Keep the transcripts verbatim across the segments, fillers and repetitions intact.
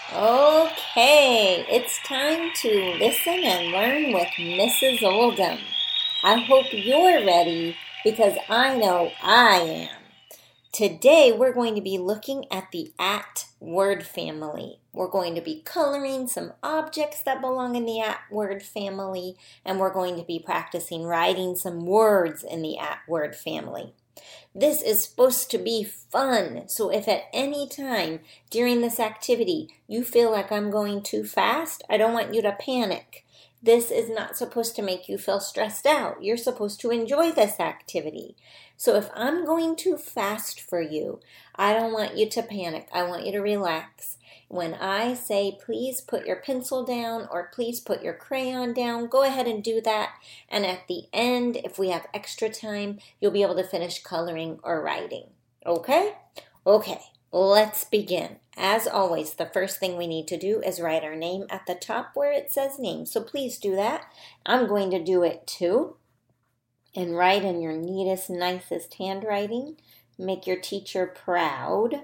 Okay, it's time to listen and learn with Missus Oldham. I hope you're ready because I know I am. Today we're going to be looking at the at word family. We're going to be coloring some objects that belong in the at word family, and we're going to be practicing writing some words in the at word family. This is supposed to be fun, so if at any time during this activity you feel like I'm going too fast, I don't want you to panic. This is not supposed to make you feel stressed out. You're supposed to enjoy this activity. So if I'm going too fast for you, I don't want you to panic. I want you to relax. When I say please put your pencil down or please put your crayon down, go ahead and do that. And at the end, if we have extra time, you'll be able to finish coloring or writing. Okay? Okay, let's begin. As always, the first thing we need to do is write our name at the top where it says name. So please do that. I'm going to do it too. And write in your neatest, nicest handwriting. Make your teacher proud.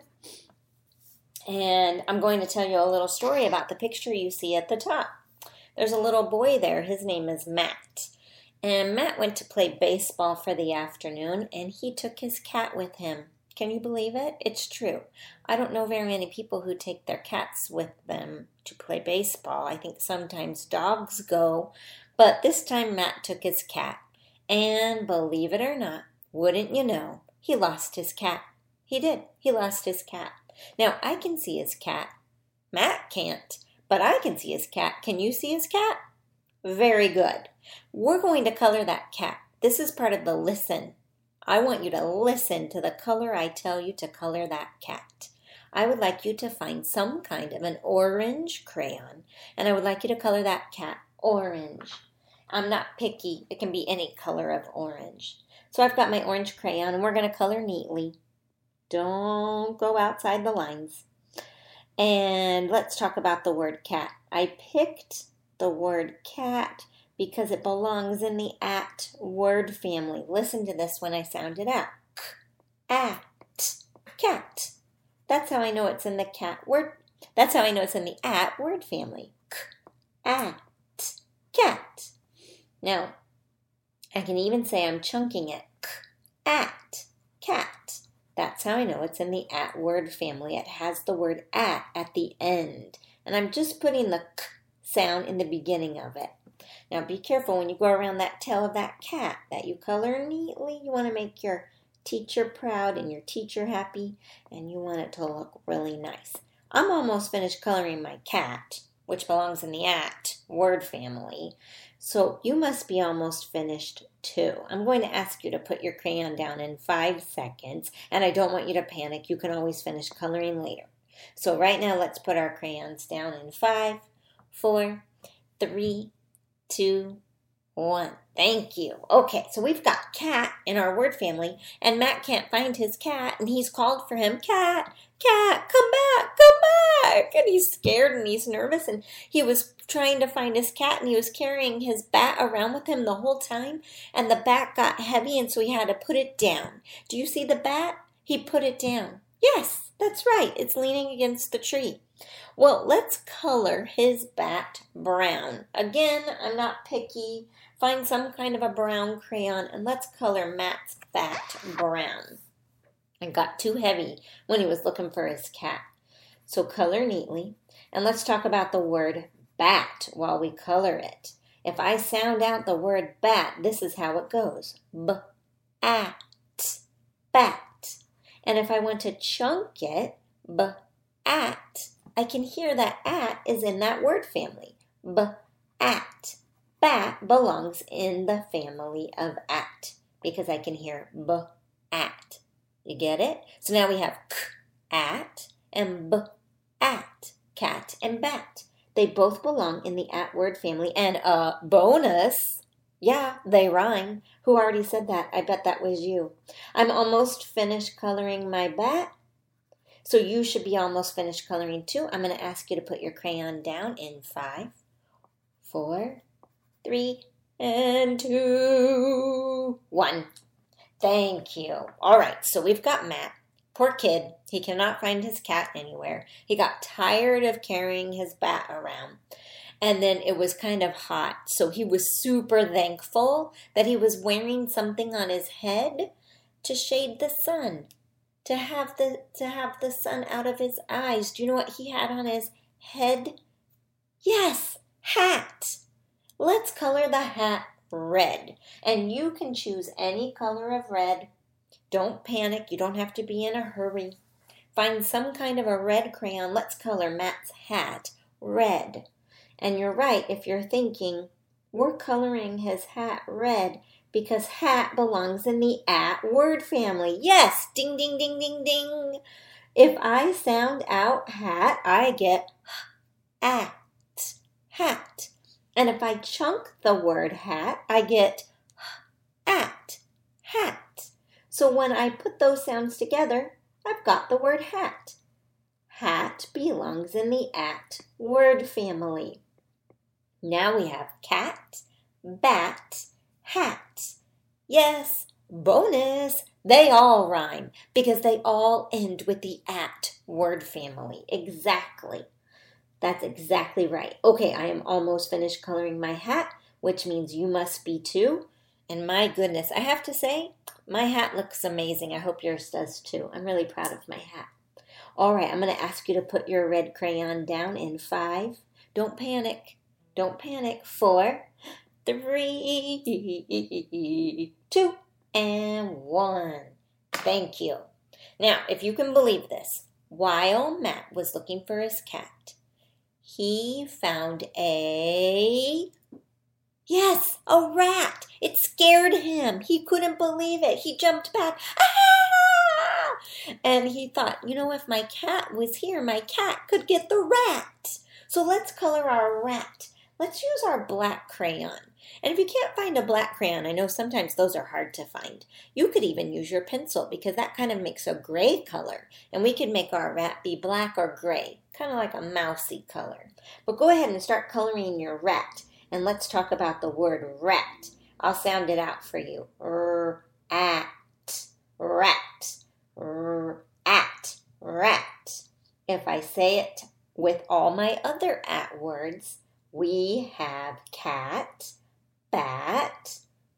And I'm going to tell you a little story about the picture you see at the top. There's a little boy there. His name is Matt. And Matt went to play baseball for the afternoon, and he took his cat with him. Can you believe it? It's true. I don't know very many people who take their cats with them to play baseball. I think sometimes dogs go, but this time Matt took his cat. And believe it or not, wouldn't you know, he lost his cat. He did. He lost his cat. Now, I can see his cat. Matt can't, but I can see his cat. Can you see his cat? Very good. We're going to color that cat. This is part of the listen. I want you to listen to the color I tell you to color that cat. I would like you to find some kind of an orange crayon, and I would like you to color that cat orange. I'm not picky. It can be any color of orange. So I've got my orange crayon, and we're going to color neatly. Don't go outside the lines. And let's talk about the word cat. I picked the word cat because it belongs in the at word family. Listen to this when I sound it out. At, cat. That's how I know it's in the cat word. That's how I know it's in the at word family. At, cat. Now, I can even say I'm chunking it. At, cat. That's how I know it's in the at word family. It has the word at at the end. And I'm just putting the k sound in the beginning of it. Now be careful when you go around that tail of that cat that you color neatly. You want to make your teacher proud and your teacher happy. And you want it to look really nice. I'm almost finished coloring my cat, which belongs in the at word family. So you must be almost finished too. I'm going to ask you to put your crayon down in five seconds, and I don't want you to panic. You can always finish coloring later. So right now, let's put our crayons down in five, four, three, two, one. Thank you. Okay, so we've got cat in our word family, and Matt can't find his cat, and he's called for him. Cat, cat, come back, come back. And he's scared and he's nervous, and he was trying to find his cat, and he was carrying his bat around with him the whole time, and the bat got heavy, and so he had to put it down. Do you see the bat? He put it down. Yes, that's right. It's leaning against the tree. Well, let's color his bat brown. Again, I'm not picky. Find some kind of a brown crayon, and let's color Matt's bat brown. It got too heavy when he was looking for his cat. So color neatly, and let's talk about the word bat while we color it. If I sound out the word bat, this is how it goes. B-at, bat. And if I want to chunk it, b-at, I can hear that at is in that word family. B-at. Bat belongs in the family of at because I can hear b-at. You get it? So now we have k-at and b-at, cat and bat. They both belong in the at word family. And a bonus, yeah, they rhyme. Who already said that? I bet that was you. I'm almost finished coloring my bat. So you should be almost finished coloring too. I'm going to ask you to put your crayon down in five, four, three, and two, one. Thank you. All right, so we've got Matt. Poor kid. He cannot find his cat anywhere. He got tired of carrying his bat around. And then it was kind of hot. So he was super thankful that he was wearing something on his head to shade the sun, to have the to have the sun out of his eyes. Do you know what he had on his head? Yes, hat. Let's color the hat red. And you can choose any color of red. Don't panic. You don't have to be in a hurry. Find some kind of a red crayon. Let's color Matt's hat red. And you're right if you're thinking, we're coloring his hat red because hat belongs in the at word family. Yes, ding, ding, ding, ding, ding. If I sound out hat, I get at, hat. And if I chunk the word hat, I get at, hat. So when I put those sounds together, I've got the word hat. Hat belongs in the at word family. Now we have cat, bat, hat. Yes, bonus. They all rhyme because they all end with the at word family. Exactly. That's exactly right. Okay, I am almost finished coloring my hat, which means you must be too. And my goodness, I have to say, my hat looks amazing. I hope yours does too. I'm really proud of my hat. All right, I'm going to ask you to put your red crayon down in five. Don't panic. Don't panic. Four, three, two, and one. Thank you. Now, if you can believe this, while Matt was looking for his cat, he found a, yes, a rat. It scared him. He couldn't believe it. He jumped back. Ah! And he thought, you know, if my cat was here, my cat could get the rat. So let's color our rat. Let's use our black crayon. And if you can't find a black crayon, I know sometimes those are hard to find. You could even use your pencil because that kind of makes a gray color. And we could make our rat be black or gray, kind of like a mousy color. But go ahead and start coloring your rat. And let's talk about the word rat. I'll sound it out for you. R, at, rat, r, at, rat. If I say it with all my other at words, we have cat, bat,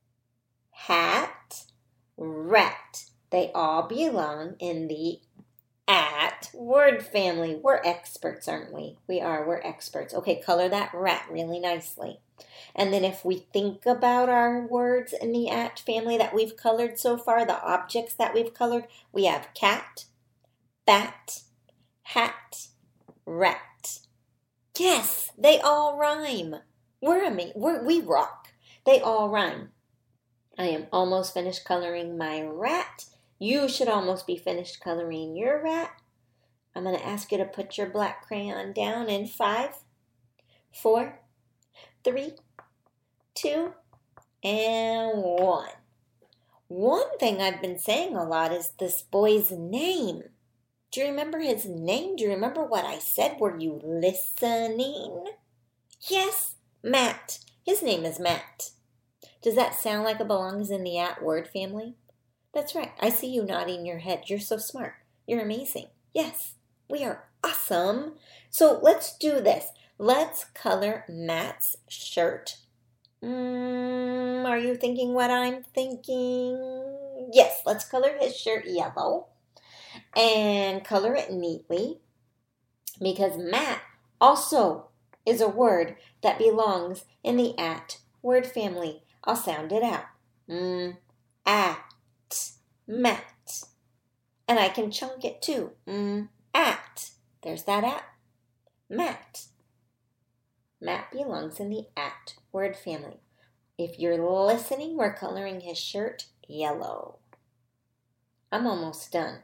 hat, rat. They all belong in the at word family. We're experts, aren't we? We are. We're experts. Okay, color that rat really nicely. And then if we think about our words in the at family that we've colored so far, the objects that we've colored, we have cat, bat, hat, rat. Yes, they all rhyme. We're amazing. We're, we rock. They all rhyme. I am almost finished coloring my rat. You should almost be finished coloring your rat. I'm going to ask you to put your black crayon down in five, four, three, two, and one. One thing I've been saying a lot is this boy's name. Do you remember his name? Do you remember what I said? Were you listening? Yes, Matt. His name is Matt. Does that sound like it belongs in the at word family? That's right. I see you nodding your head. You're so smart. You're amazing. Yes, we are awesome. So let's do this. Let's color Matt's shirt. Mm, are you thinking what I'm thinking? Yes, let's color his shirt yellow. And color it neatly because Matt also is a word that belongs in the at word family. I'll sound it out. Mm, at, Matt. And I can chunk it too. Mm, at. There's that at. Matt. Matt belongs in the at word family. If you're listening, we're coloring his shirt yellow. I'm almost done.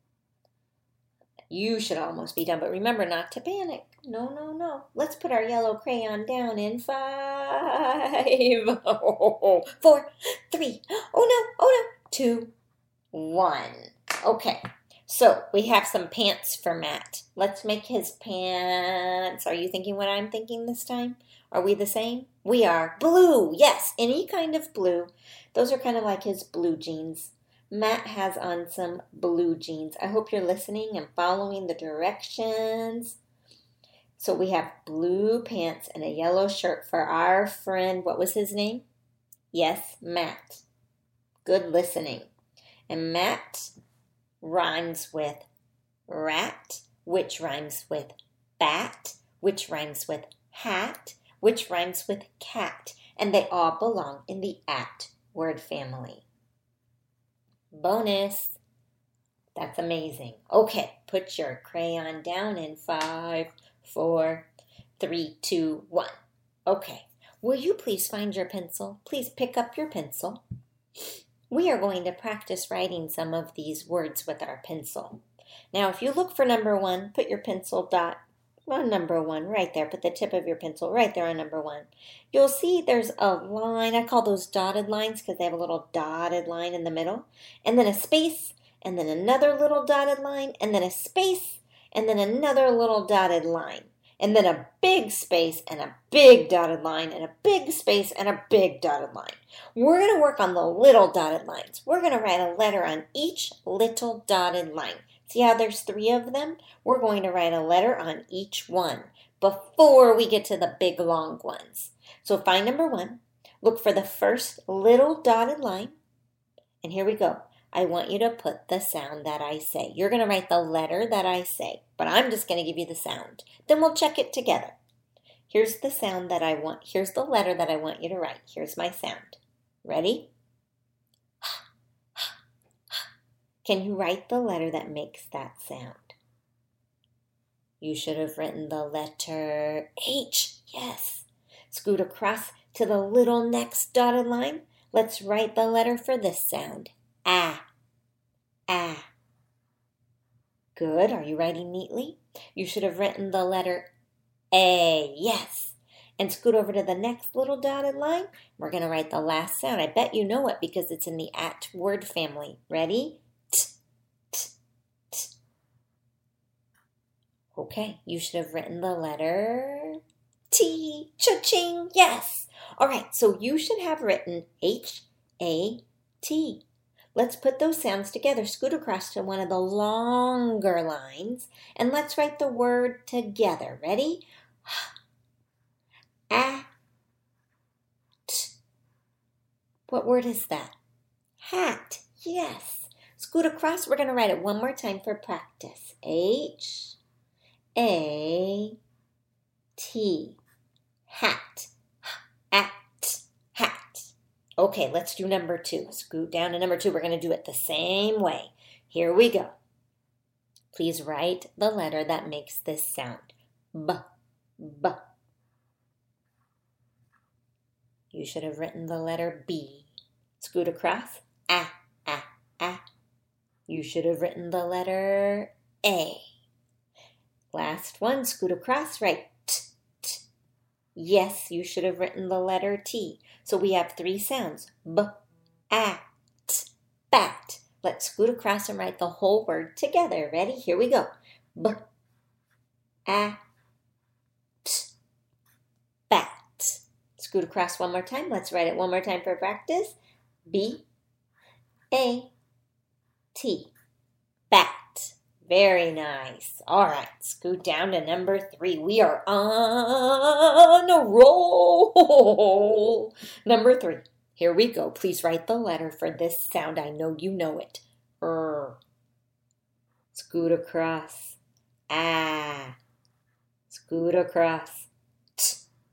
You should almost be done, but remember not to panic. No, no, no. Let's put our yellow crayon down in five, four, three, oh no, oh no, two, one. Okay, so we have some pants for Matt. Let's make his pants. Are you thinking what I'm thinking this time? Are we the same? We are. Blue, yes, any kind of blue. Those are kind of like his blue jeans. Matt has on some blue jeans. I hope you're listening and following the directions. So we have blue pants and a yellow shirt for our friend. What was his name? Yes, Matt. Good listening. And Matt rhymes with rat, which rhymes with bat, which rhymes with hat, which rhymes with cat. And they all belong in the at word family. Bonus. That's amazing. Okay, put your crayon down in five, four, three, two, one. Okay. Will you please find your pencil? Please pick up your pencil. We are going to practice writing some of these words with our pencil. Now, if you look for number one, put your pencil dot on number one right there. Put the tip of your pencil right there on number one. You'll see there's a line. I call those dotted lines because they have a little dotted line in the middle. And then a space, and then another little dotted line, and then a space, and then another little dotted line. And then a big space and a big dotted line and a big space and a big dotted line. We're going to work on the little dotted lines. We're going to write a letter on each little dotted line. See how there's three of them? We're going to write a letter on each one before we get to the big long ones. So find number one. Look for the first little dotted line. And here we go. I want you to put the sound that I say. You're going to write the letter that I say, but I'm just going to give you the sound. Then we'll check it together. Here's the sound that I want. Here's the letter that I want you to write. Here's my sound. Ready? Can you write the letter that makes that sound? You should have written the letter H. Yes. Scoot across to the little next dotted line. Let's write the letter for this sound. Ah. Ah. Good. Are you writing neatly? You should have written the letter A. Yes. And scoot over to the next little dotted line. We're going to write the last sound. I bet you know it because it's in the at word family. Ready? T, t, t. Okay. You should have written the letter T. Cha-ching. Yes. All right. So you should have written H A T. Let's put those sounds together. Scoot across to one of the longer lines, and let's write the word together. Ready? A. T. What word is that? Hat. Yes. Scoot across. We're going to write it one more time for practice. H. A. T. Hat. At. Hat. Okay, let's do number two. Scoot down to number two. We're going to do it the same way. Here we go. Please write the letter that makes this sound. B, B. You should have written the letter B. Scoot across. A, A, A. You should have written the letter A. Last one. Scoot across. Right. T, T. Yes, you should have written the letter T. So we have three sounds. B, A, T, bat. Let's scoot across and write the whole word together. Ready? Here we go. B, A, T, bat. Scoot across one more time. Let's write it one more time for practice. B, A, T, bat. Very nice. All right, scoot down to number three. We are on a roll. Number three. Here we go. Please write the letter for this sound. I know you know it. Er. Scoot across. Ah. Scoot across. T.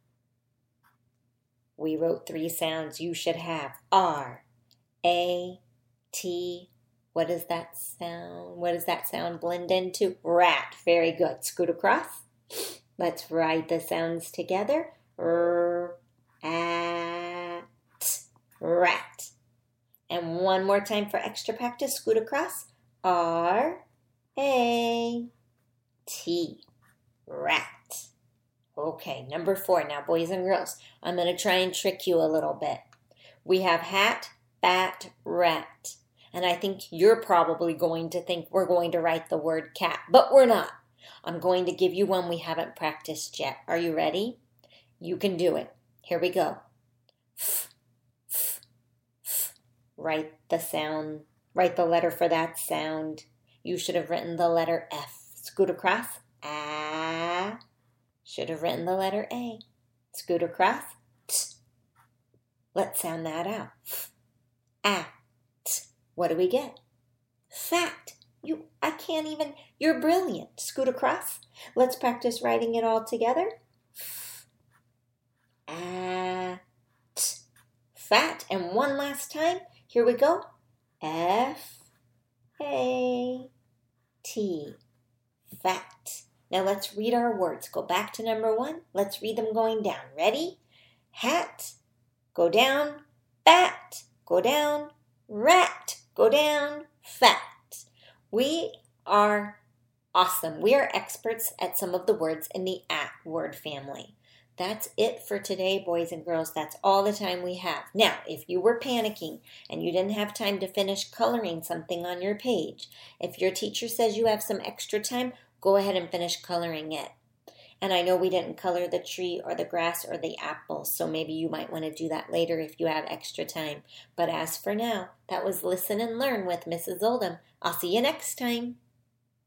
We wrote three sounds. You should have R, A, T. What does that sound? What does that sound blend into? Rat. Very good. Scoot across. Let's write the sounds together. R, at, rat. And one more time for extra practice. Scoot across. R, A, T. Rat. Okay, number four. Now, boys and girls, I'm going to try and trick you a little bit. We have hat, bat, rat. And I think you're probably going to think we're going to write the word cat, but we're not. I'm going to give you one we haven't practiced yet. Are you ready? You can do it. Here we go. F, f, f. Write the sound Write the letter for that sound. You should have written the letter F. Scoot across. Ah. Should have written the letter A. Scoot across. T. Let's sound that out. Act. What do we get? Fat. You, I can't even, you're brilliant. Scoot across. Let's practice writing it all together. At. Fat. And one last time. Here we go. F. A. T. Fat. Now let's read our words. Go back to number one. Let's read them going down. Ready? Hat. Go down. Bat. Go down. Rat. Go down. Fat. We are awesome. We are experts at some of the words in the at word family. That's it for today, boys and girls. That's all the time we have. Now, if you were panicking and you didn't have time to finish coloring something on your page, if your teacher says you have some extra time, go ahead and finish coloring it. And I know we didn't color the tree or the grass or the apple, so maybe you might want to do that later if you have extra time. But as for now, that was Listen and Learn with Missus Oldham. I'll see you next time.